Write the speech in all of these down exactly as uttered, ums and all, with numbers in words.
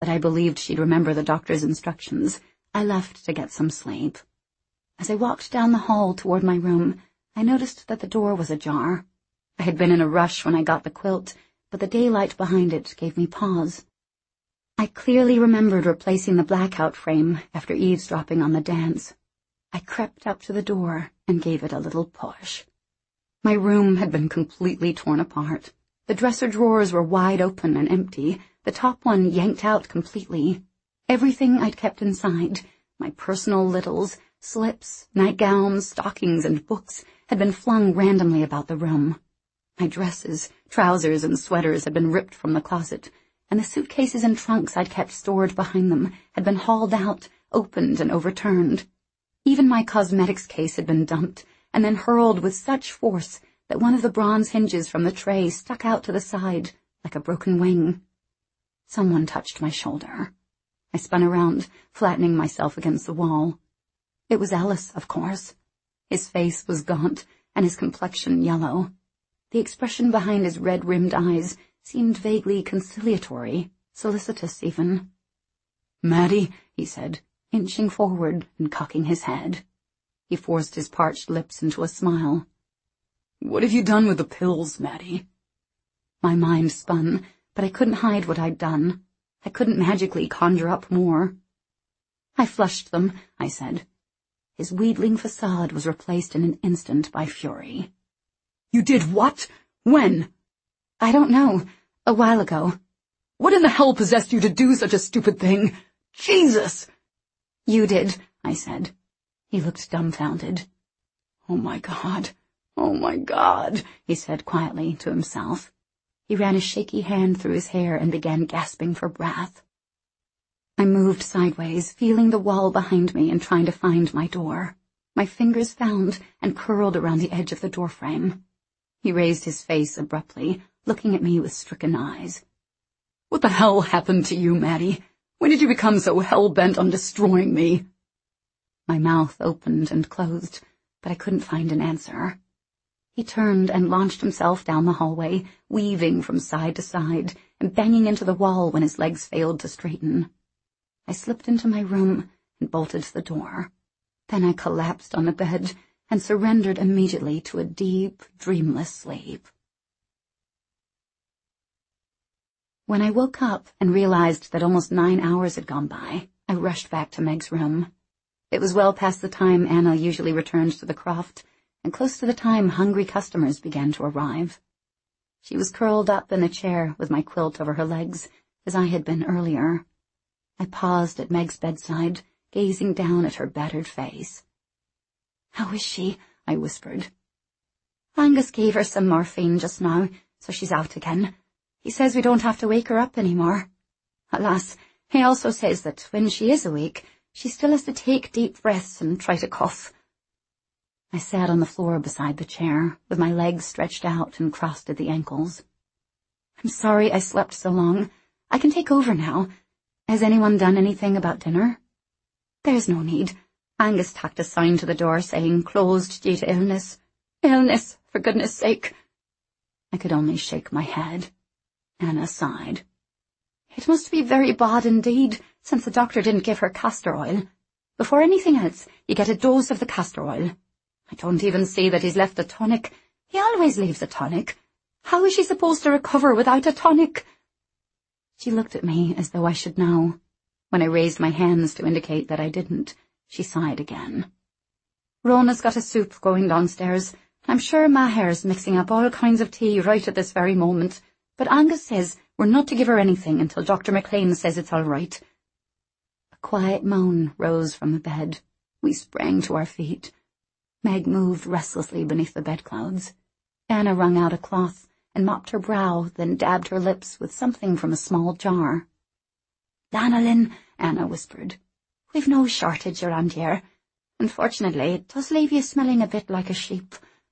but I believed she'd remember the doctor's instructions, I left to get some sleep. As I walked down the hall toward my room, I noticed that the door was ajar. I had been in a rush when I got the quilt, but the daylight behind it gave me pause. I clearly remembered replacing the blackout frame after eavesdropping on the dance. I crept up to the door and gave it a little push. My room had been completely torn apart. The dresser drawers were wide open and empty, the top one yanked out completely. Everything I'd kept inside, my personal littles, slips, nightgowns, stockings, and books, had been flung randomly about the room. My dresses, trousers, and sweaters had been ripped from the closet, and the suitcases and trunks I'd kept stored behind them had been hauled out, opened, and overturned. Even my cosmetics case had been dumped, and then hurled with such force that one of the bronze hinges from the tray stuck out to the side like a broken wing. Someone touched my shoulder. I spun around, flattening myself against the wall. It was Ellis, of course. His face was gaunt, and his complexion yellow. The expression behind his red-rimmed eyes seemed vaguely conciliatory, solicitous even. "Maddie," he said, inching forward and cocking his head. He forced his parched lips into a smile. "What have you done with the pills, Maddie?" My mind spun, but I couldn't hide what I'd done. I couldn't magically conjure up more. "I flushed them," I said. His wheedling facade was replaced in an instant by fury. "You did what? When?" "I don't know. A while ago." "What in the hell possessed you to do such a stupid thing? Jesus!" "You did," I said. He looked dumbfounded. "Oh, my God. Oh, my God," he said quietly to himself. He ran a shaky hand through his hair and began gasping for breath. I moved sideways, feeling the wall behind me and trying to find my door. My fingers found and curled around the edge of the doorframe. He raised his face abruptly, looking at me with stricken eyes. "What the hell happened to you, Maddie? When did you become so hell-bent on destroying me?" My mouth opened and closed, but I couldn't find an answer. He turned and launched himself down the hallway, weaving from side to side and banging into the wall when his legs failed to straighten. I slipped into my room and bolted the door. Then I collapsed on the bed and surrendered immediately to a deep, dreamless sleep. When I woke up and realized that almost nine hours had gone by, I rushed back to Meg's room. It was well past the time Anna usually returned to the croft, and close to the time hungry customers began to arrive. She was curled up in a chair with my quilt over her legs, as I had been earlier. I paused at Meg's bedside, gazing down at her battered face. "How is she?" I whispered. "Angus gave her some morphine just now, so she's out again. He says we don't have to wake her up any more. Alas, he also says that when she is awake, she still has to take deep breaths and try to cough." I sat on the floor beside the chair, with my legs stretched out and crossed at the ankles. "I'm sorry I slept so long. I can take over now. Has anyone done anything about dinner?" "There's no need. Angus tacked a sign to the door saying closed due to illness. Illness, for goodness sake." I could only shake my head. Anna sighed. "It must be very bad indeed, since the doctor didn't give her castor oil. Before anything else, you get a dose of the castor oil. I don't even see that he's left a tonic. He always leaves a tonic. How is she supposed to recover without a tonic?" She looked at me as though I should know. When I raised my hands to indicate that I didn't, she sighed again. "Rona's got a soup going downstairs. I'm sure Maher's mixing up all kinds of tea right at this very moment, but Angus says we're not to give her anything until Doctor McLean says it's all right." A quiet moan rose from the bed. We sprang to our feet. Meg moved restlessly beneath the bedclothes. Anna wrung out a cloth and mopped her brow, then dabbed her lips with something from a small jar. "Lanolin," Anna whispered. "We've no shortage around here. Unfortunately, it does leave you smelling a bit like a sheep."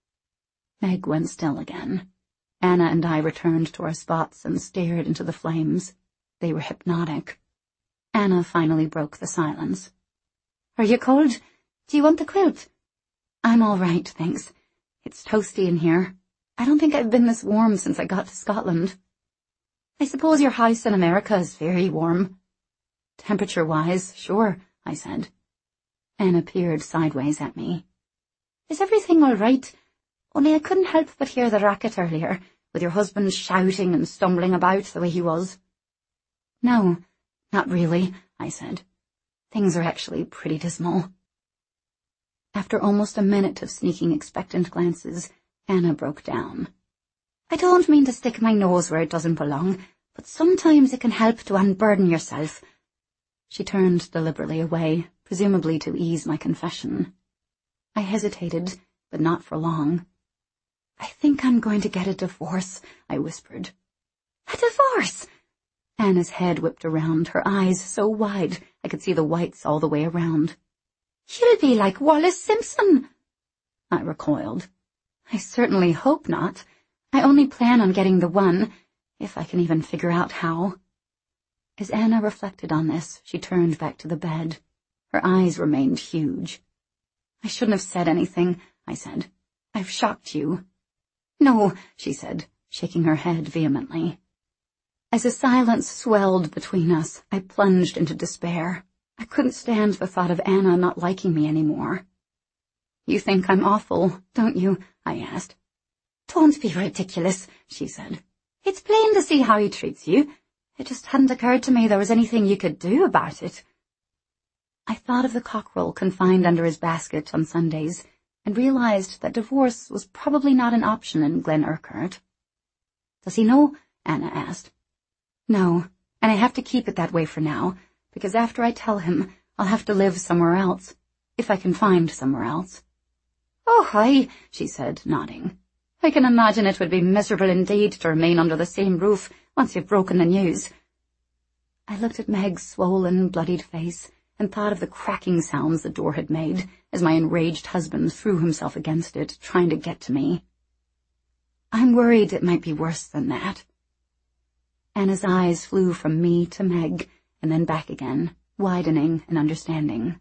Meg went still again. Anna and I returned to our spots and stared into the flames. They were hypnotic. Anna finally broke the silence. "Are you cold? Do you want the quilt?" "I'm all right, thanks. It's toasty in here. I don't think I've been this warm since I got to Scotland." "I suppose your house in America is very warm." Temperature-wise, sure, I said. Anna peered sideways at me. Is everything all right? Only I couldn't help but hear the racket earlier, with your husband shouting and stumbling about the way he was. No, not really, I said. Things are actually pretty dismal. After almost a minute of sneaking expectant glances, Anna broke down. I don't mean to stick my nose where it doesn't belong, but sometimes it can help to unburden yourself. She turned deliberately away, presumably to ease my confession. I hesitated, but not for long. I think I'm going to get a divorce, I whispered. A divorce? Anna's head whipped around, her eyes so wide I could see the whites all the way around. You'll be like Wallace Simpson. I recoiled. I certainly hope not. I only plan on getting the one, if I can even figure out how. As Anna reflected on this, she turned back to the bed. Her eyes remained huge. I shouldn't have said anything, I said. I've shocked you. No, she said, shaking her head vehemently. As a silence swelled between us, I plunged into despair. I couldn't stand the thought of Anna not liking me anymore. You think I'm awful, don't you? I asked. Don't be ridiculous, she said. It's plain to see how he treats you. It just hadn't occurred to me there was anything you could do about it. I thought of the cockerel confined under his basket on Sundays and realized that divorce was probably not an option in Glen Urquhart. Does he know? Anna asked. No, and I have to keep it that way for now, because after I tell him, I'll have to live somewhere else, if I can find somewhere else. Oh, aye, she said, nodding. I can imagine it would be miserable indeed to remain under the same roof once you've broken the news. I looked at Meg's swollen, bloodied face and thought of the cracking sounds the door had made as my enraged husband threw himself against it, trying to get to me. I'm worried it might be worse than that. Anna's eyes flew from me to Meg and then back again, widening and understanding.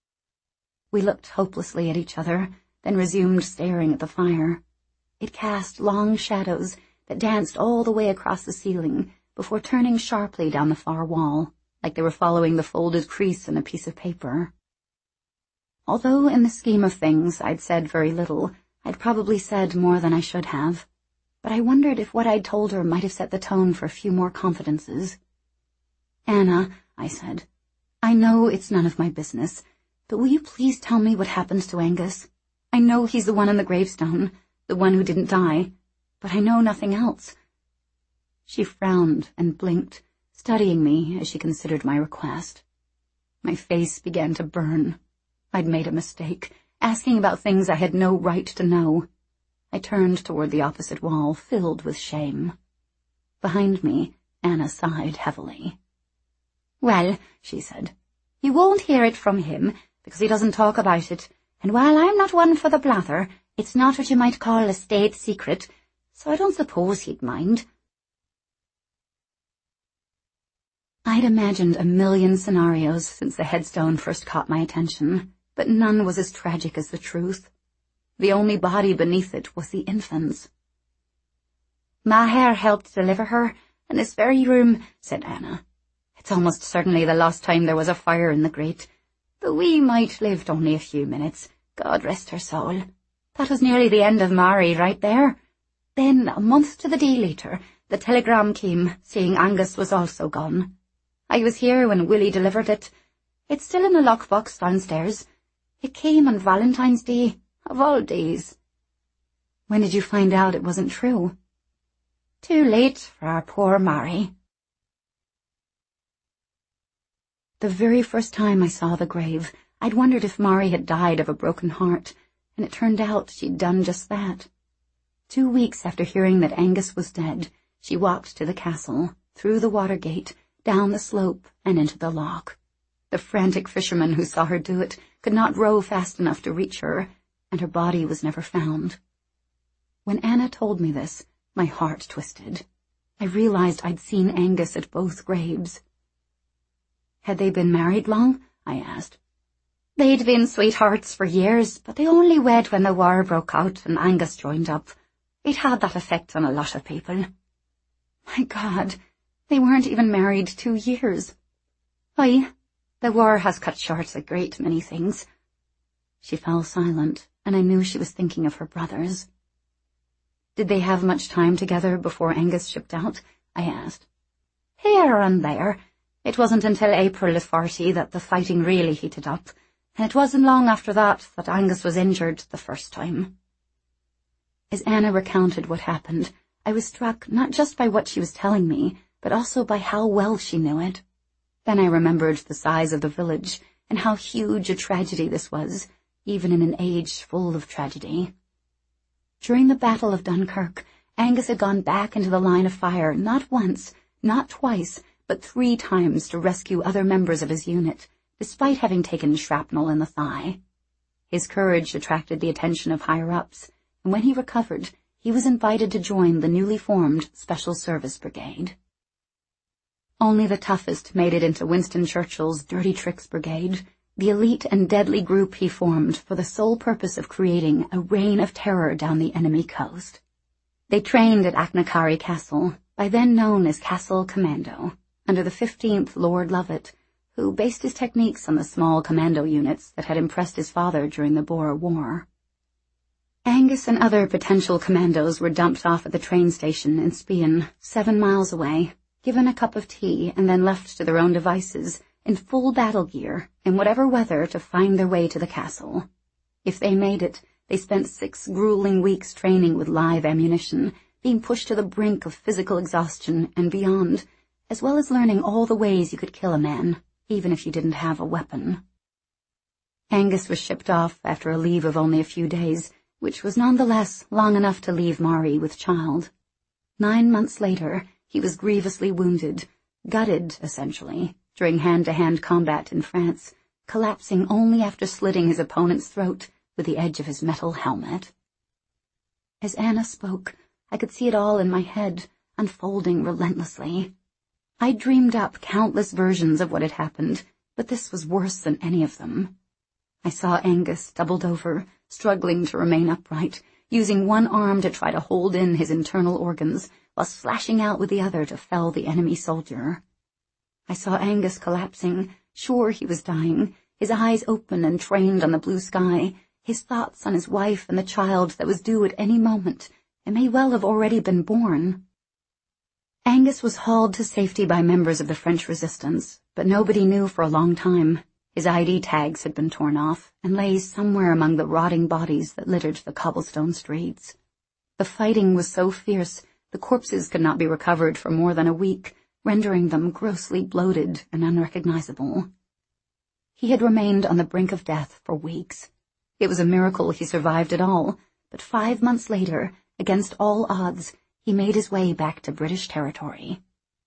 We looked hopelessly at each other, then resumed staring at the fire. It cast long shadows that danced all the way across the ceiling before turning sharply down the far wall, like they were following the folded crease in a piece of paper. Although in the scheme of things I'd said very little, I'd probably said more than I should have, but I wondered if what I'd told her might have set the tone for a few more confidences. Anna, I said, I know it's none of my business, but will you please tell me what happened to Angus? I know he's the one on the gravestone, the one who didn't die, but I know nothing else. She frowned and blinked, studying me as she considered my request. My face began to burn. I'd made a mistake, asking about things I had no right to know. I turned toward the opposite wall, filled with shame. Behind me, Anna sighed heavily. Well, she said, you won't hear it from him, because he doesn't talk about it, and while I'm not one for the blather, it's not what you might call a state secret, so I don't suppose he'd mind. I'd imagined a million scenarios since the headstone first caught my attention, but none was as tragic as the truth. The only body beneath it was the infant's. Maher helped deliver her in this very room, said Anna. It's almost certainly the last time there was a fire in the grate. The wee mite lived only a few minutes, God rest her soul. That was nearly the end of Mary right there. Then, a month to the day later, the telegram came saying Angus was also gone. I was here when Willie delivered it. It's still in a lockbox downstairs. It came on Valentine's Day, of all days. When did you find out it wasn't true? Too late for our poor Mary. The very first time I saw the grave, I'd wondered if Mary had died of a broken heart, and it turned out she'd done just that. Two weeks after hearing that Angus was dead, she walked to the castle, through the water gate, down the slope, and into the loch. The frantic fisherman who saw her do it could not row fast enough to reach her, and her body was never found. When Anna told me this, my heart twisted. I realized I'd seen Angus at both graves. Had they been married long? I asked. They'd been sweethearts for years, but they only wed when the war broke out and Angus joined up. It had that effect on a lot of people. My God, they weren't even married two years. Aye, the war has cut short a great many things. She fell silent, and I knew she was thinking of her brothers. Did they have much time together before Angus shipped out? I asked. Here and there. It wasn't until April of forty that the fighting really heated up, and it wasn't long after that that Angus was injured the first time. As Anna recounted what happened, I was struck not just by what she was telling me, but also by how well she knew it. Then I remembered the size of the village and how huge a tragedy this was, even in an age full of tragedy. During the Battle of Dunkirk, Angus had gone back into the line of fire not once, not twice, but three times to rescue other members of his unit, despite having taken shrapnel in the thigh. His courage attracted the attention of higher-ups, and when he recovered, he was invited to join the newly formed Special Service Brigade. Only the toughest made it into Winston Churchill's Dirty Tricks Brigade, the elite and deadly group he formed for the sole purpose of creating a reign of terror down the enemy coast. They trained at Achnacarry Castle, by then known as Castle Commando, under the fifteenth Lord Lovat, who based his techniques on the small commando units that had impressed his father during the Boer War. Angus and other potential commandos were dumped off at the train station in Spion, seven miles away, given a cup of tea, and then left to their own devices, in full battle gear, in whatever weather, to find their way to the castle. If they made it, they spent six grueling weeks training with live ammunition, being pushed to the brink of physical exhaustion and beyond, as well as learning all the ways you could kill a man, even if you didn't have a weapon. Angus was shipped off after a leave of only a few days, which was nonetheless long enough to leave Mari with child. Nine months later, he was grievously wounded, gutted, essentially, during hand-to-hand combat in France, collapsing only after slitting his opponent's throat with the edge of his metal helmet. As Anna spoke, I could see it all in my head, unfolding relentlessly. I dreamed up countless versions of what had happened, but this was worse than any of them. I saw Angus doubled over, struggling to remain upright, using one arm to try to hold in his internal organs, while slashing out with the other to fell the enemy soldier. I saw Angus collapsing, sure he was dying, his eyes open and trained on the blue sky, his thoughts on his wife and the child that was due at any moment, and may well have already been born. Angus was hauled to safety by members of the French resistance, but nobody knew for a long time. His I D tags had been torn off, and lay somewhere among the rotting bodies that littered the cobblestone streets. The fighting was so fierce, the corpses could not be recovered for more than a week, rendering them grossly bloated and unrecognizable. He had remained on the brink of death for weeks. It was a miracle he survived at all, but five months later, against all odds, he made his way back to British territory.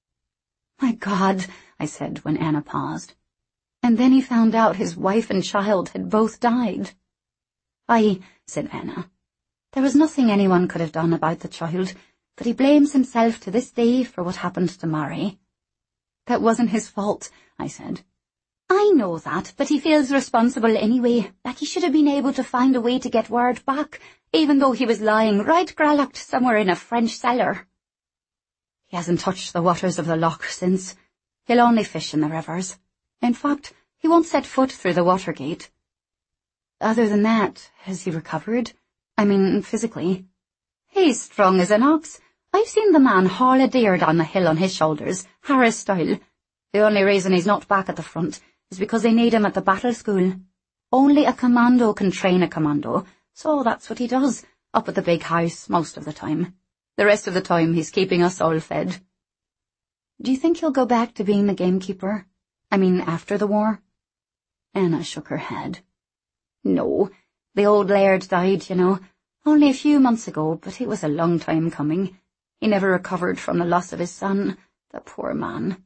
"My God," I said when Anna paused. And then he found out his wife and child had both died. "Aye," said Anna. "There was nothing anyone could have done about the child, but he blames himself to this day for what happened to Mari." "That wasn't his fault," I said. "I know that, but he feels responsible anyway, like he should have been able to find a way to get word back, even though he was lying right grallocked somewhere in a French cellar." "He hasn't touched the waters of the loch since. He'll only fish in the rivers. In fact, he won't set foot through the Watergate." "Other than that, has he recovered? I mean, physically?" "He's strong as an ox. I've seen the man haul a deer down the hill on his shoulders, Harris style. The only reason he's not back at the front is because they need him at the battle school. Only a commando can train a commando, so that's what he does, up at the big house most of the time. The rest of the time he's keeping us all fed." "Do you think he'll go back to being the gamekeeper? I mean, after the war?" Anna shook her head. "No, the old laird died, you know, only a few months ago, but it was a long time coming. He never recovered from the loss of his son, the poor man."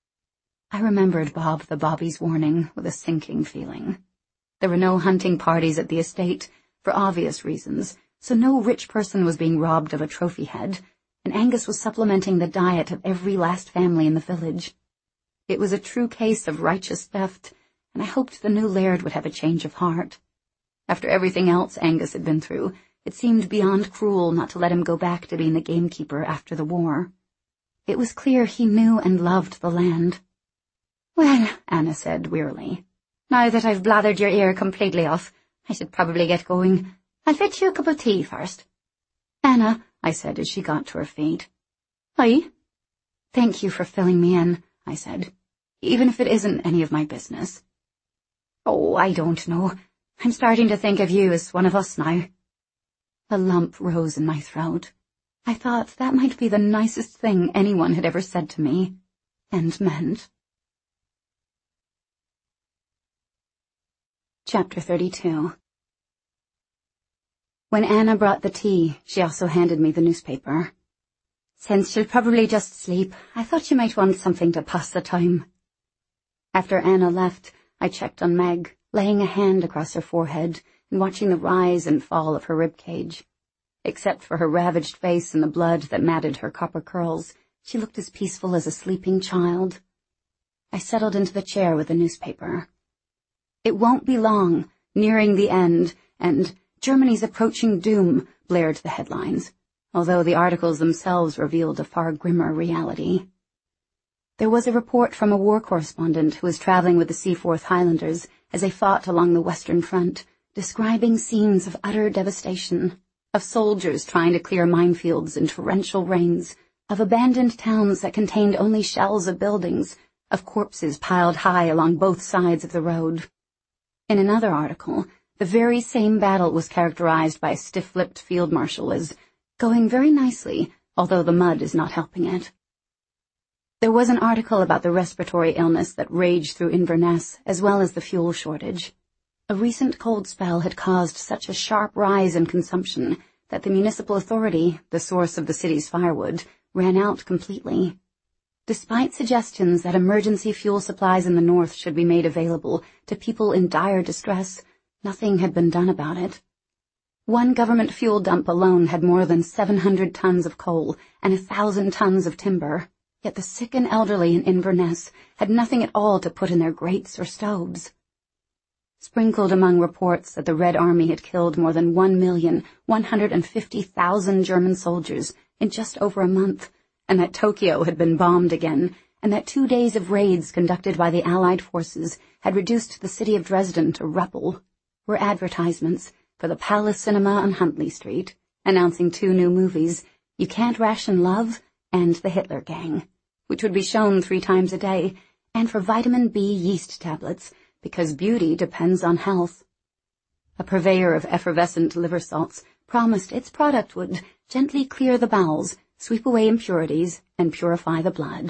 I remembered Bob the Bobby's warning with a sinking feeling. There were no hunting parties at the estate, for obvious reasons, so no rich person was being robbed of a trophy head, and Angus was supplementing the diet of every last family in the village. It was a true case of righteous theft, and I hoped the new laird would have a change of heart. After everything else Angus had been through, it seemed beyond cruel not to let him go back to being the gamekeeper after the war. It was clear he knew and loved the land. Well, Anna said wearily, now that I've blathered your ear completely off, I should probably get going. I'll fetch you a cup of tea first. Anna, I said as she got to her feet. Aye? Thank you for filling me in, I said, even if it isn't any of my business. Oh, I don't know. I'm starting to think of you as one of us now. A lump rose in my throat. I thought that might be the nicest thing anyone had ever said to me, and meant. Chapter thirty-two. When Anna brought the tea, she also handed me the newspaper. Since she'll probably just sleep, I thought you might want something to pass the time. After Anna left, I checked on Meg, laying a hand across her forehead and watching the rise and fall of her ribcage. Except for her ravaged face and the blood that matted her copper curls, she looked as peaceful as a sleeping child. I settled into the chair with the newspaper. It won't be long, nearing the end, and Germany's approaching doom, blared the headlines, although the articles themselves revealed a far grimmer reality. There was a report from a war correspondent who was traveling with the Seaforth Highlanders as they fought along the Western Front, describing scenes of utter devastation, of soldiers trying to clear minefields in torrential rains, of abandoned towns that contained only shells of buildings, of corpses piled high along both sides of the road. In another article, the very same battle was characterized by a stiff-lipped field marshal as going very nicely, although the mud is not helping it. There was an article about the respiratory illness that raged through Inverness, as well as the fuel shortage. A recent cold spell had caused such a sharp rise in consumption that the municipal authority, the source of the city's firewood, ran out completely. Despite suggestions that emergency fuel supplies in the north should be made available to people in dire distress, nothing had been done about it. One government fuel dump alone had more than seven hundred tons of coal and a thousand tons of timber, yet the sick and elderly in Inverness had nothing at all to put in their grates or stoves. Sprinkled among reports that the Red Army had killed more than one million one hundred and fifty thousand German soldiers in just over a month, and that Tokyo had been bombed again, and that two days of raids conducted by the Allied forces had reduced the city of Dresden to rubble, were advertisements for the Palace Cinema on Huntley Street, announcing two new movies, You Can't Ration Love and The Hitler Gang, which would be shown three times a day, and for vitamin B yeast tablets, because beauty depends on health. A purveyor of effervescent liver salts promised its product would gently clear the bowels, sweep away impurities, and purify the blood.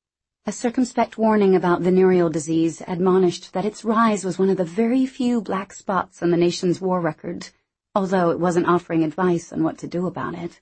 A circumspect warning about venereal disease admonished that its rise was one of the very few black spots on the nation's war record, although it wasn't offering advice on what to do about it.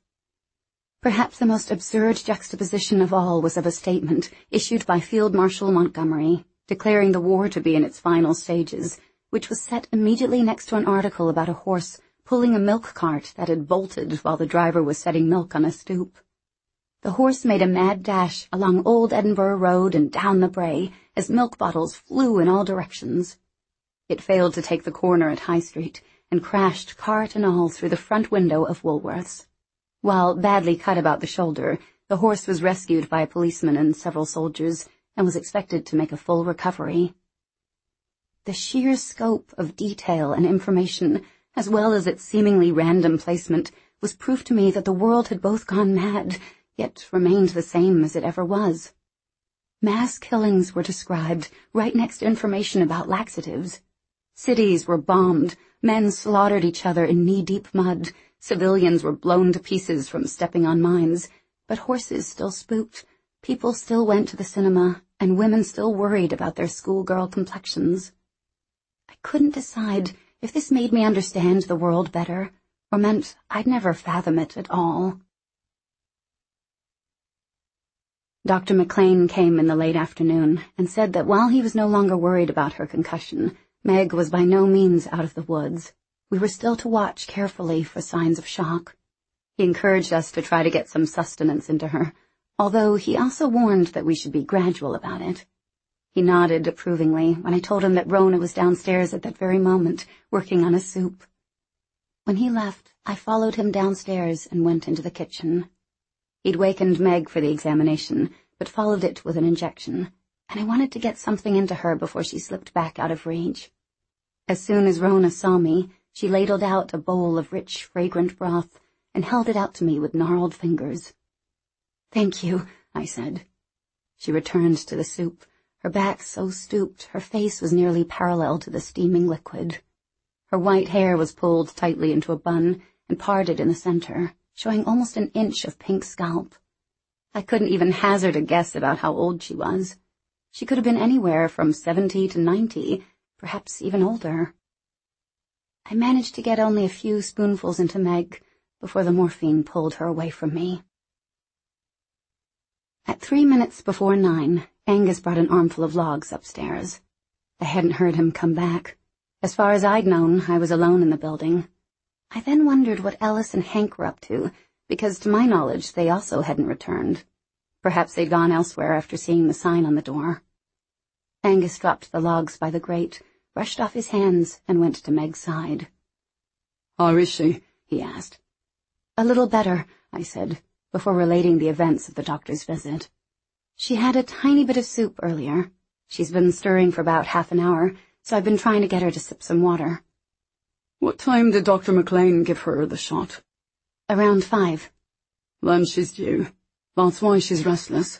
Perhaps the most absurd juxtaposition of all was of a statement issued by Field Marshal Montgomery, declaring the war to be in its final stages, which was set immediately next to an article about a horse pulling a milk cart that had bolted while the driver was setting milk on a stoop. The horse made a mad dash along Old Edinburgh Road and down the Bray as milk bottles flew in all directions. It failed to take the corner at High Street and crashed cart and all through the front window of Woolworths. While badly cut about the shoulder, the horse was rescued by a policeman and several soldiers and was expected to make a full recovery. The sheer scope of detail and information, as well as its seemingly random placement, was proof to me that the world had both gone mad, yet remained the same as it ever was. Mass killings were described right next to information about laxatives. Cities were bombed, men slaughtered each other in knee-deep mud, civilians were blown to pieces from stepping on mines, but horses still spooked, people still went to the cinema, and women still worried about their schoolgirl complexions. I couldn't decide if this made me understand the world better, or meant I'd never fathom it at all. Doctor McLean came in the late afternoon and said that while he was no longer worried about her concussion, Meg was by no means out of the woods. We were still to watch carefully for signs of shock. He encouraged us to try to get some sustenance into her, although he also warned that we should be gradual about it. He nodded approvingly when I told him that Rona was downstairs at that very moment, working on a soup. When he left, I followed him downstairs and went into the kitchen. He'd wakened Meg for the examination, but followed it with an injection, and I wanted to get something into her before she slipped back out of reach. As soon as Rona saw me, she ladled out a bowl of rich, fragrant broth and held it out to me with gnarled fingers. "Thank you," I said. She returned to the soup, her back so stooped her face was nearly parallel to the steaming liquid. Her white hair was pulled tightly into a bun and parted in the center, showing almost an inch of pink scalp. I couldn't even hazard a guess about how old she was. She could have been anywhere from seventy to ninety, perhaps even older. I managed to get only a few spoonfuls into Meg before the morphine pulled her away from me. At three minutes before nine, Angus brought an armful of logs upstairs. I hadn't heard him come back. As far as I'd known, I was alone in the building. I then wondered what Ellis and Hank were up to, because to my knowledge they also hadn't returned. Perhaps they'd gone elsewhere after seeing the sign on the door. Angus dropped the logs by the grate, brushed off his hands, and went to Meg's side. "How is she?" he asked. "A little better," I said, before relating the events of the doctor's visit. "She had a tiny bit of soup earlier. She's been stirring for about half an hour, so I've been trying to get her to sip some water." "What time did Doctor McLean give her the shot?" "Around five." "Then she's due. That's why she's restless."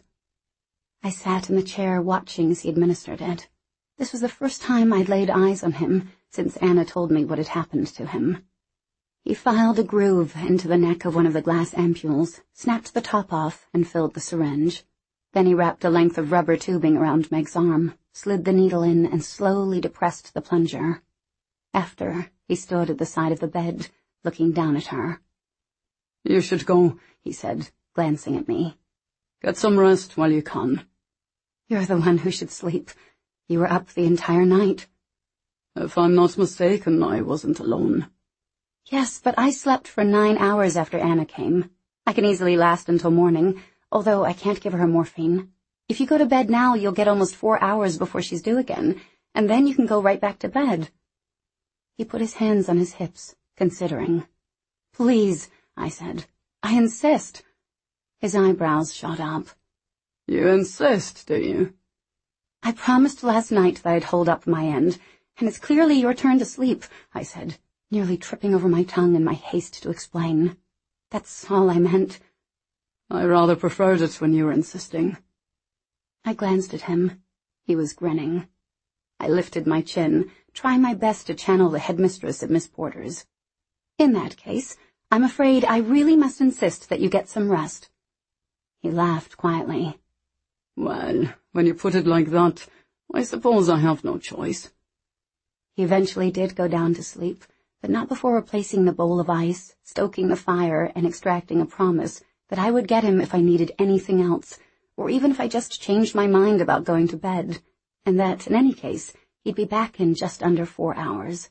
I sat in the chair watching as he administered it. This was the first time I'd laid eyes on him since Anna told me what had happened to him. He filed a groove into the neck of one of the glass ampules, snapped the top off, and filled the syringe. Then he wrapped a length of rubber tubing around Meg's arm, slid the needle in, and slowly depressed the plunger. After, he stood at the side of the bed, looking down at her. "You should go," he said, glancing at me. "Get some rest while you can." "You're the one who should sleep. You were up the entire night." "If I'm not mistaken, I wasn't alone." "Yes, but I slept for nine hours after Anna came. I can easily last until morning, although I can't give her morphine. If you go to bed now, you'll get almost four hours before she's due again, and then you can go right back to bed." He put his hands on his hips, considering. "Please," I said. "I insist." His eyebrows shot up. "You insist, do you?" "I promised last night that I'd hold up my end, and it's clearly your turn to sleep," I said, nearly tripping over my tongue in my haste to explain. "That's all I meant." "I rather preferred it when you were insisting." I glanced at him. He was grinning. I lifted my chin, trying my best to channel the headmistress at Miss Porter's. "In that case, I'm afraid I really must insist that you get some rest." He laughed quietly. "Well, when you put it like that, I suppose I have no choice." He eventually did go down to sleep, but not before replacing the bowl of ice, stoking the fire, and extracting a promise that I would get him if I needed anything else, or even if I just changed my mind about going to bed, and that, in any case, he'd be back in just under four hours.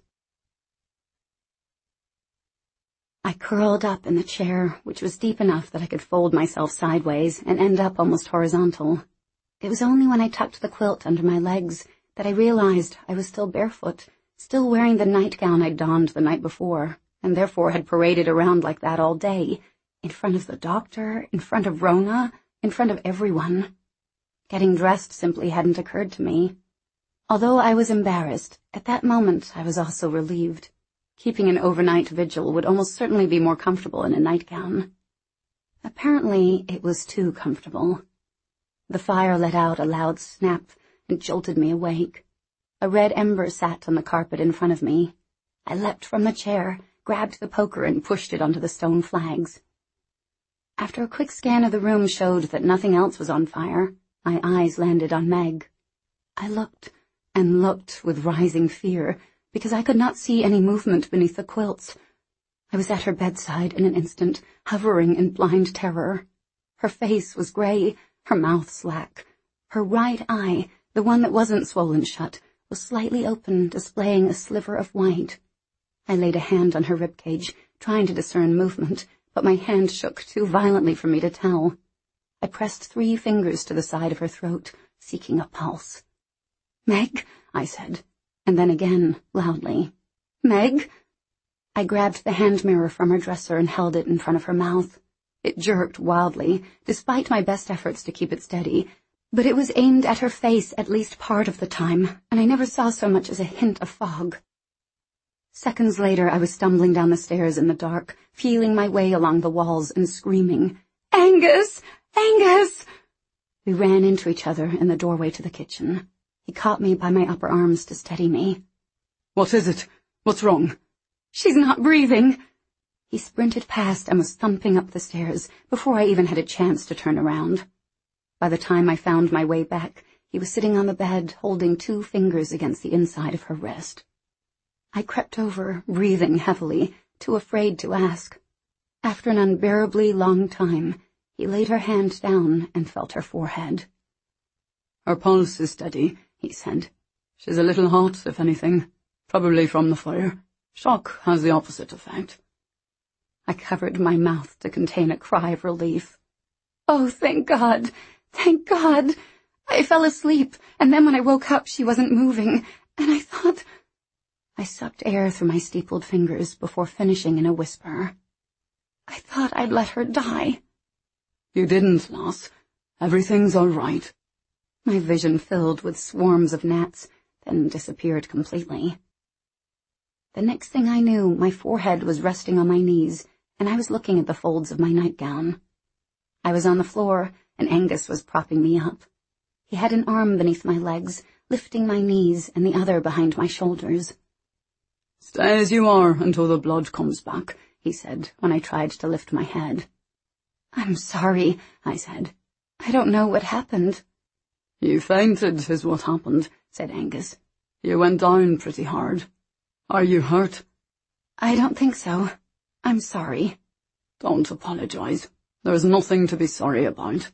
I curled up in the chair, which was deep enough that I could fold myself sideways and end up almost horizontal. It was only when I tucked the quilt under my legs that I realized I was still barefoot, still wearing the nightgown I'd donned the night before, and therefore had paraded around like that all day, in front of the doctor, in front of Rona, in front of everyone. Getting dressed simply hadn't occurred to me. Although I was embarrassed, at that moment I was also relieved. Keeping an overnight vigil would almost certainly be more comfortable in a nightgown. Apparently, it was too comfortable. The fire let out a loud snap and jolted me awake. A red ember sat on the carpet in front of me. I leapt from the chair, grabbed the poker, and pushed it onto the stone flags. After a quick scan of the room showed that nothing else was on fire, my eyes landed on Meg. I looked and looked with rising fear, because I could not see any movement beneath the quilts. I was at her bedside in an instant, hovering in blind terror. Her face was gray, her mouth slack. Her right eye, the one that wasn't swollen shut, was slightly open, displaying a sliver of white. I laid a hand on her ribcage, trying to discern movement, but my hand shook too violently for me to tell. I pressed three fingers to the side of her throat, seeking a pulse. "Meg," I said. And then again, loudly, "Meg?" I grabbed the hand mirror from her dresser and held it in front of her mouth. It jerked wildly, despite my best efforts to keep it steady, but it was aimed at her face at least part of the time, and I never saw so much as a hint of fog. Seconds later, I was stumbling down the stairs in the dark, feeling my way along the walls and screaming, "Angus! Angus!" We ran into each other in the doorway to the kitchen. He caught me by my upper arms to steady me. "What is it? What's wrong?" "She's not breathing." He sprinted past and was thumping up the stairs before I even had a chance to turn around. By the time I found my way back, he was sitting on the bed, holding two fingers against the inside of her wrist. I crept over, breathing heavily, too afraid to ask. After an unbearably long time, he laid her hand down and felt her forehead. "Her pulse is steady," he said. "She's a little hot, if anything, probably from the fire. Shock has the opposite effect." I covered my mouth to contain a cry of relief. "Oh, thank God! Thank God! I fell asleep, and then when I woke up she wasn't moving, and I thought—" I sucked air through my steepled fingers before finishing in a whisper. "I thought I'd let her die." "You didn't, lass. Everything's all right." My vision filled with swarms of gnats, then disappeared completely. The next thing I knew, my forehead was resting on my knees, and I was looking at the folds of my nightgown. I was on the floor, and Angus was propping me up. He had an arm beneath my legs, lifting my knees, and the other behind my shoulders. "Stay as you are until the blood comes back," he said when I tried to lift my head. "I'm sorry," I said. "I don't know what happened." "You fainted is what happened," said Angus. "You went down pretty hard. Are you hurt?" "I don't think so. I'm sorry." "Don't apologize. There's nothing to be sorry about."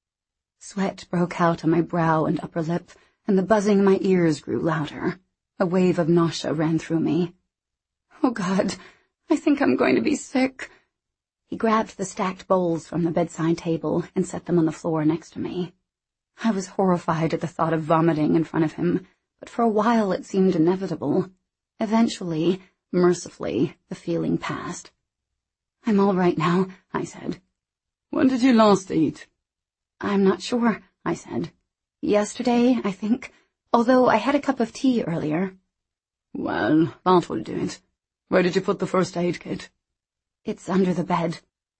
Sweat broke out on my brow and upper lip, and the buzzing in my ears grew louder. A wave of nausea ran through me. "Oh, God, I think I'm going to be sick." He grabbed the stacked bowls from the bedside table and set them on the floor next to me. I was horrified at the thought of vomiting in front of him, but for a while it seemed inevitable. Eventually, mercifully, the feeling passed. "I'm all right now," I said. "When did you last eat?" "I'm not sure," I said. "Yesterday, I think, although I had a cup of tea earlier." "Well, that will do it. Where did you put the first aid kit?" "It's under the bed."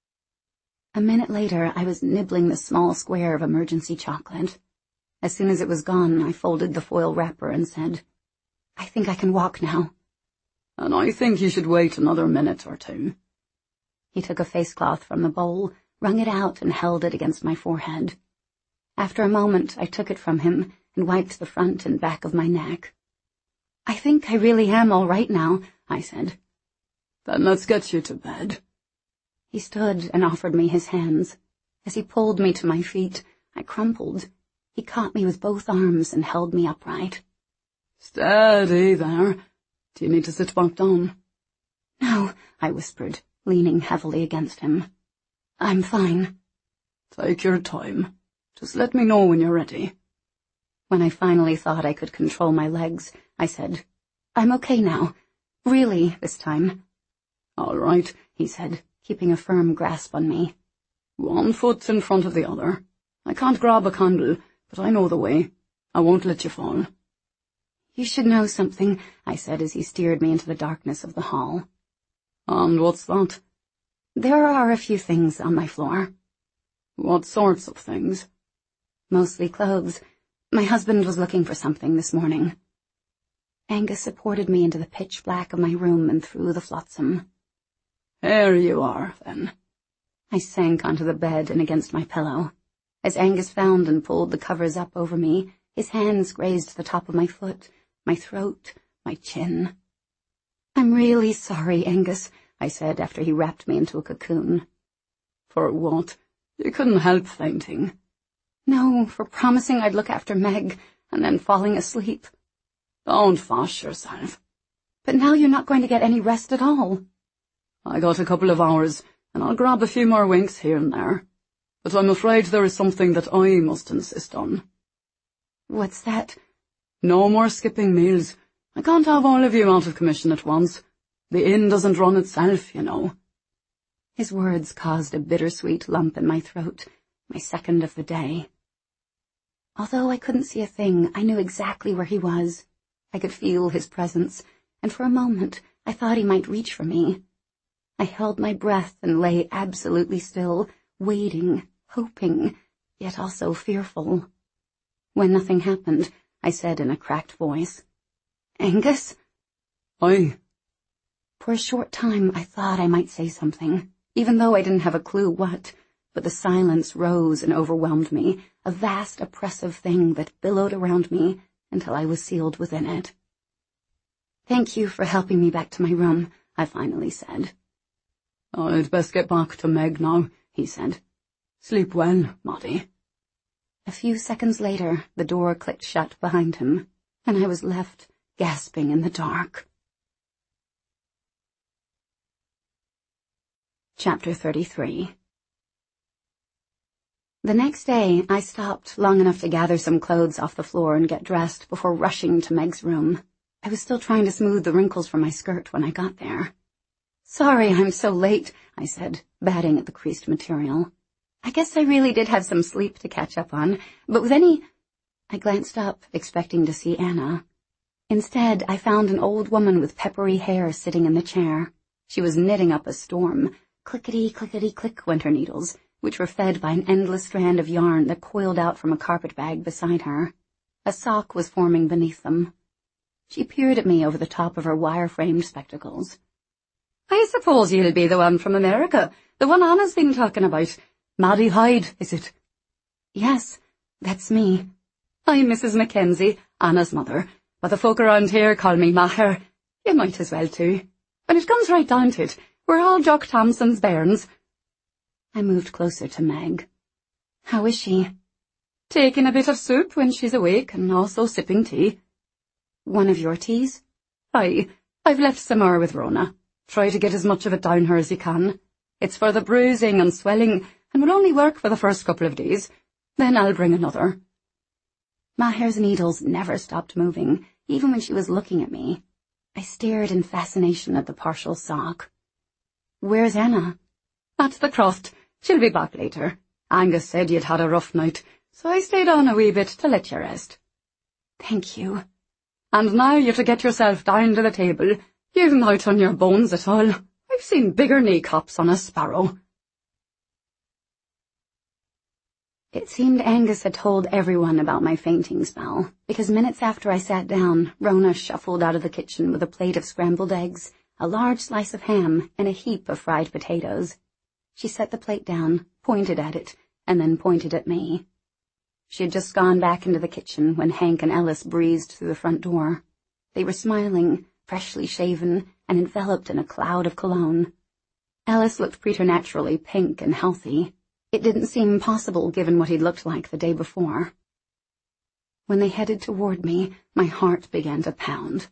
A minute later, I was nibbling the small square of emergency chocolate. As soon as it was gone, I folded the foil wrapper and said, "I think I can walk now." "And I think you should wait another minute or two." He took a face-cloth from the bowl, wrung it out, and held it against my forehead. After a moment, I took it from him and wiped the front and back of my neck. "I think I really am all right now," I said. "Then let's get you to bed." He stood and offered me his hands. As he pulled me to my feet, I crumpled. He caught me with both arms and held me upright. "Steady there. Do you need to sit back down?" "No," I whispered, leaning heavily against him. "I'm fine." "Take your time. Just let me know when you're ready." When I finally thought I could control my legs, I said, "I'm okay now. Really, this time." "All right," he said, keeping a firm grasp on me. "One foot in front of the other. I can't grab a candle, but I know the way. I won't let you fall." "You should know something," I said as he steered me into the darkness of the hall. "And what's that?" "There are a few things on my floor." "What sorts of things?" "Mostly clothes. My husband was looking for something this morning." Angus supported me into the pitch black of my room and through the flotsam. "Here you are, then." I sank onto the bed and against my pillow. As Angus found and pulled the covers up over me, his hands grazed the top of my foot, my throat, my chin. "I'm really sorry, Angus," I said after he wrapped me into a cocoon. "For what? You couldn't help fainting." "No, for promising I'd look after Meg, and then falling asleep." "Don't fash yourself." "But now you're not going to get any rest at all." "I got a couple of hours, and I'll grab a few more winks here and there. But I'm afraid there is something that I must insist on." "What's that?" "No more skipping meals. I can't have all of you out of commission at once. The inn doesn't run itself, you know." His words caused a bittersweet lump in my throat, my second of the day. Although I couldn't see a thing, I knew exactly where he was. I could feel his presence, and for a moment I thought he might reach for me. I held my breath and lay absolutely still, waiting, hoping, yet also fearful. When nothing happened, I said in a cracked voice, "Angus?" "Aye." For a short time I thought I might say something, even though I didn't have a clue what, but the silence rose and overwhelmed me, a vast oppressive thing that billowed around me until I was sealed within it. "Thank you for helping me back to my room," I finally said. "I'd best get back to Meg now," he said. "Sleep well, Maddie." A few seconds later, the door clicked shut behind him, and I was left gasping in the dark. Chapter thirty-three. The next day, I stopped long enough to gather some clothes off the floor and get dressed before rushing to Meg's room. I was still trying to smooth the wrinkles from my skirt when I got there. "Sorry I'm so late," I said, batting at the creased material. "I guess I really did have some sleep to catch up on, but with any—" I glanced up, expecting to see Anna. Instead, I found an old woman with peppery hair sitting in the chair. She was knitting up a storm. Clickety-clickety-click went her needles, which were fed by an endless strand of yarn that coiled out from a carpet bag beside her. A sock was forming beneath them. She peered at me over the top of her wire-framed spectacles. "I suppose you'll be the one from America, the one Anna's been talking about. Maddie Hyde, is it?" "Yes, that's me." "I'm Missus Mackenzie, Anna's mother, but the folk around here call me Maher. You might as well too. When it comes right down to it, we're all Jock Thompson's bairns." I moved closer to Meg. "How is she?" "Taking a bit of soup when she's awake, and also sipping tea." "One of your teas?" "Aye, I've left some more with Rona. Try to get as much of it down her as you can. It's for the bruising and swelling, and will only work for the first couple of days. Then I'll bring another." Maher's needles never stopped moving, even when she was looking at me. I stared in fascination at the partial sock. "Where's Anna?" "At the croft. She'll be back later. Angus said you'd had a rough night, so I stayed on a wee bit to let you rest." "Thank you." "And now you're to get yourself down to the table. You've not on your bones at all. I've seen bigger kneecaps on a sparrow." It seemed Angus had told everyone about my fainting spell, because minutes after I sat down, Rona shuffled out of the kitchen with a plate of scrambled eggs, a large slice of ham, and a heap of fried potatoes. She set the plate down, pointed at it, and then pointed at me. She had just gone back into the kitchen when Hank and Ellis breezed through the front door. They were smiling, freshly shaven, and enveloped in a cloud of cologne. Ellis looked preternaturally pink and healthy. It didn't seem possible given what he'd looked like the day before. When they headed toward me, my heart began to pound.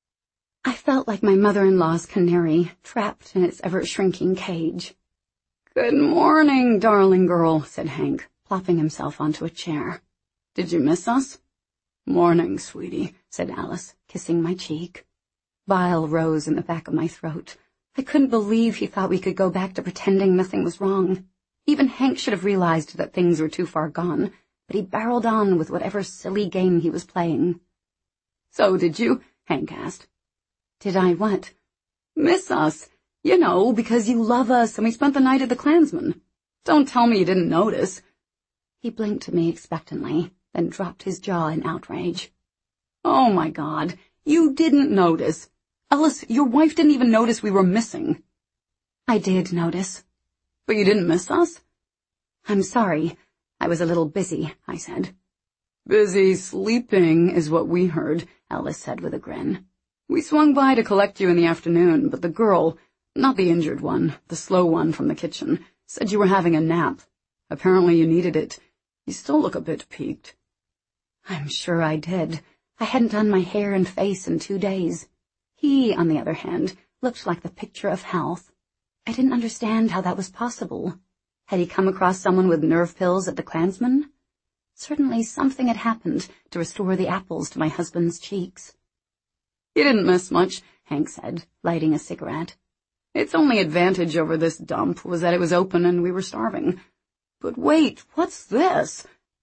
I felt like my mother-in-law's canary, trapped in its ever-shrinking cage. "Good morning, darling girl," said Hank, plopping himself onto a chair. "Did you miss us?" "Morning, sweetie," said Alice, kissing my cheek. Bile rose in the back of my throat. I couldn't believe he thought we could go back to pretending nothing was wrong. Even Hank should have realized that things were too far gone, but he barreled on with whatever silly game he was playing. "So did you?" Hank asked. "Did I what?" "Miss us. You know, because you love us and we spent the night at the Clansman. Don't tell me you didn't notice." He blinked at me expectantly, then dropped his jaw in outrage. "Oh, my God. You didn't notice. Alice, your wife didn't even notice we were missing." "I did notice." "But you didn't miss us?" "I'm sorry. I was a little busy," I said. "Busy sleeping is what we heard," Alice said with a grin. "We swung by to collect you in the afternoon, but the girl, not the injured one, the slow one from the kitchen, said you were having a nap. Apparently you needed it. You still look a bit peaked." I'm sure I did. I hadn't done my hair and face in two days. He, on the other hand, looked like the picture of health. I didn't understand how that was possible. Had he come across someone with nerve pills at the Clansman? Certainly something had happened to restore the apples to my husband's cheeks. "You didn't miss much," Hank said, lighting a cigarette. "Its only advantage over this dump was that it was open and we were starving. But wait, what's this?"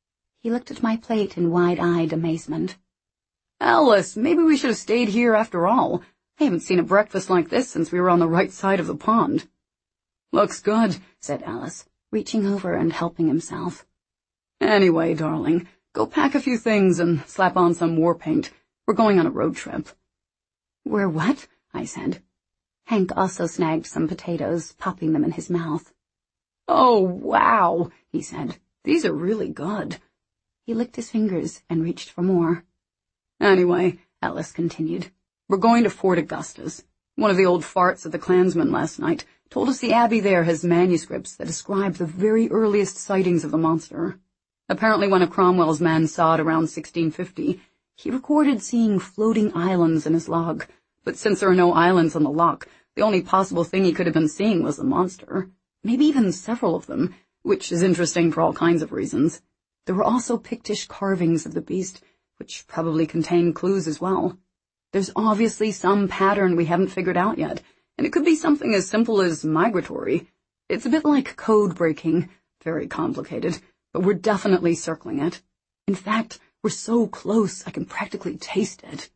He looked at my plate in wide-eyed amazement. Alice, maybe we should have stayed here after all. I haven't seen a breakfast like this since we were on the right side of the pond. Looks good, said Alice, reaching over and helping himself. Anyway, darling, go pack a few things and slap on some war paint. We're going on a road trip. We're what? I said. Hank also snagged some potatoes, popping them in his mouth. Oh, wow, he said. These are really good. He licked his fingers and reached for more. Anyway, Alice continued, we're going to Fort Augustus. One of the old farts of the Klansmen last night told us the abbey there has manuscripts that describe the very earliest sightings of the monster. Apparently one of Cromwell's men saw it around sixteen fifty. He recorded seeing floating islands in his log, but since there are no islands on the loch, the only possible thing he could have been seeing was the monster. Maybe even several of them, which is interesting for all kinds of reasons. There were also Pictish carvings of the beast, which probably contain clues as well. There's obviously some pattern we haven't figured out yet, and it could be something as simple as migratory. It's a bit like code breaking, very complicated, but we're definitely circling it. In fact, we're so close I can practically taste it.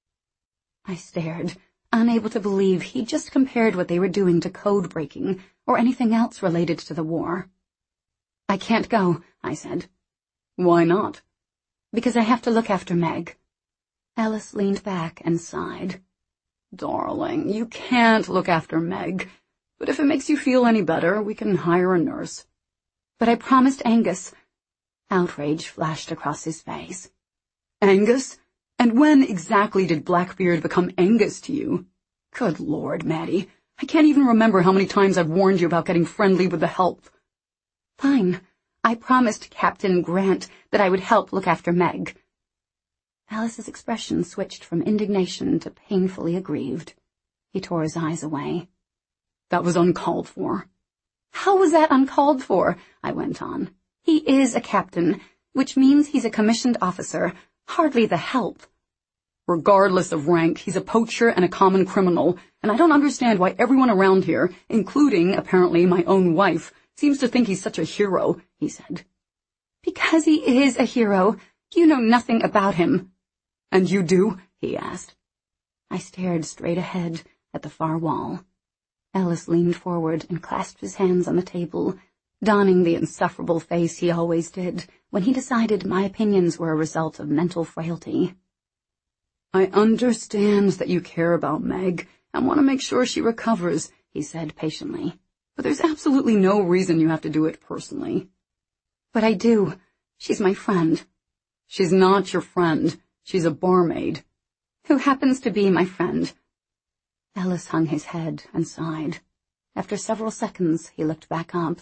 I stared, unable to believe he'd just compared what they were doing to code breaking or anything else related to the war. I can't go, I said. Why not? Because I have to look after Meg. Alice leaned back and sighed. Darling, you can't look after Meg. But if it makes you feel any better, we can hire a nurse. But I promised Angus. Outrage flashed across his face. Angus? And when exactly did Blackbeard become Angus to you? Good Lord, Maddie, I can't even remember how many times I've warned you about getting friendly with the help. Fine. I promised Captain Grant that I would help look after Meg. Alice's expression switched from indignation to painfully aggrieved. He tore his eyes away. That was uncalled for. How was that uncalled for? I went on. He is a captain, which means he's a commissioned officer, hardly the help. Regardless of rank, he's a poacher and a common criminal, and I don't understand why everyone around here, including, apparently, my own wife, seems to think he's such a hero, he said. Because he is a hero. You know nothing about him. And you do? He asked. I stared straight ahead at the far wall. Ellis leaned forward and clasped his hands on the table, donning the insufferable face he always did when he decided my opinions were a result of mental frailty. I understand that you care about Meg and want to make sure she recovers, he said patiently. But there's absolutely no reason you have to do it personally. But I do. She's my friend. She's not your friend. She's a barmaid. Who happens to be my friend. Ellis hung his head and sighed. After several seconds, he looked back up.